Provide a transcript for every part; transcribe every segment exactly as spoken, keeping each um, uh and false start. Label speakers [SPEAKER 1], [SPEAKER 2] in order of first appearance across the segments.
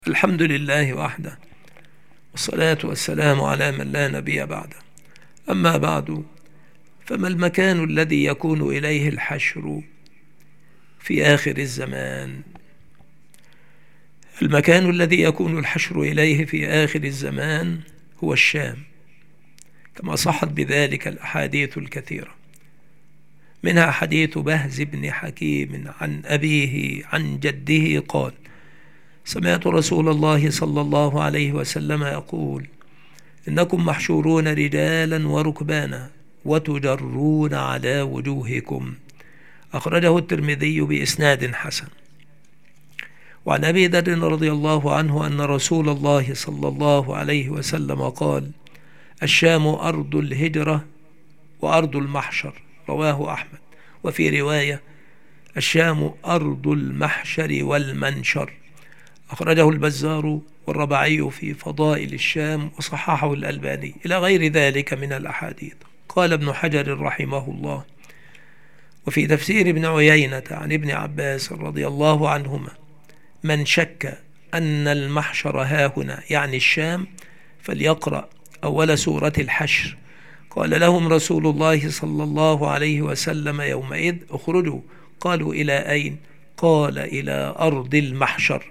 [SPEAKER 1] الحمد لله وحده، والصلاة والسلام على من لا نبي بعده. أما بعد، فما المكان الذي يكون إليه الحشر في آخر الزمان؟ المكان الذي يكون الحشر إليه في آخر الزمان هو الشام، كما صحت بذلك الأحاديث الكثيرة، منها حديث بهز بن حكيم عن أبيه عن جده قال: سمعت رسول الله صلى الله عليه وسلم يقول: إنكم محشورون رجالا وركبانا وتجرون على وجوهكم. أخرجه الترمذي بإسناد حسن. وعن أبي ذر رضي الله عنه أن رسول الله صلى الله عليه وسلم قال: الشام أرض الهجرة وأرض المحشر. رواه أحمد. وفي رواية: الشام أرض المحشر والمنشر. أخرجه البزار والربعي في فضائل الشام وصححه الألباني، إلى غير ذلك من الأحاديث. قال ابن حجر رحمه الله: وفي تفسير ابن عيينة عن ابن عباس رضي الله عنهما: من شك أن المحشر هاهنا يعني الشام فليقرأ أول سورة الحشر. قال لهم رسول الله صلى الله عليه وسلم يومئذ: اخرجوا. قالوا: إلى أين؟ قال: إلى أرض المحشر.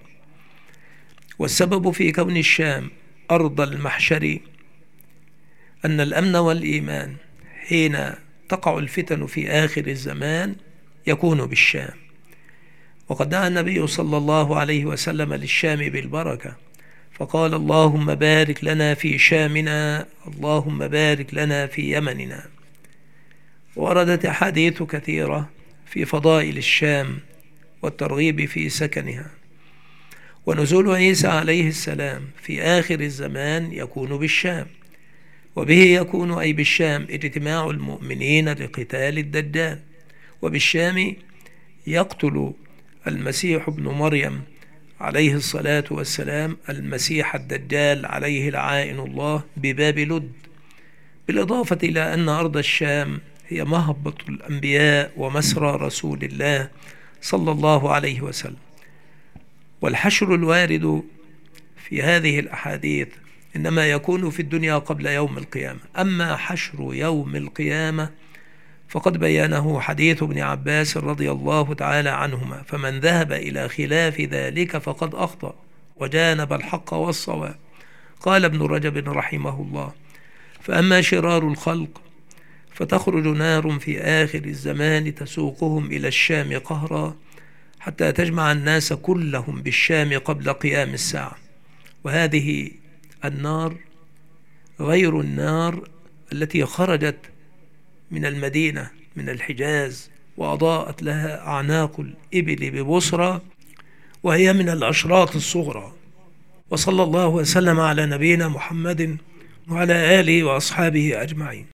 [SPEAKER 1] والسبب في كون الشام أرض المحشر أن الأمن والإيمان حين تقع الفتن في آخر الزمان يكون بالشام. وقد دعا النبي صلى الله عليه وسلم للشام بالبركة، فقال: اللهم بارك لنا في شامنا، اللهم بارك لنا في يمننا. وردت أحاديث كثيرة في فضائل الشام والترغيب في سكنها. ونزول عيسى عليه السلام في آخر الزمان يكون بالشام، وبه يكون أي بالشام اجتماع المؤمنين لقتال الدجال. وبالشام يقتل المسيح ابن مريم عليه الصلاة والسلام المسيح الدجال عليه لعائن الله بباب لد، بالإضافة إلى أن أرض الشام هي مهبط الأنبياء ومسرى رسول الله صلى الله عليه وسلم. والحشر الوارد في هذه الأحاديث إنما يكون في الدنيا قبل يوم القيامة. أما حشر يوم القيامة فقد بيانه حديث ابن عباس رضي الله تعالى عنهما: فمن ذهب إلى خلاف ذلك فقد أخطأ وجانب الحق والصواب. قال ابن رجب رحمه الله: فأما شرار الخلق فتخرج نار في آخر الزمان تسوقهم إلى الشام قهرا حتى تجمع الناس كلهم بالشام قبل قيام الساعة. وهذه النار غير النار التي خرجت من المدينة من الحجاز وأضاءت لها أعناق الإبل ببصرى، وهي من الأشراط الصغرى. وصلى الله وسلم على نبينا محمد وعلى آله وأصحابه أجمعين.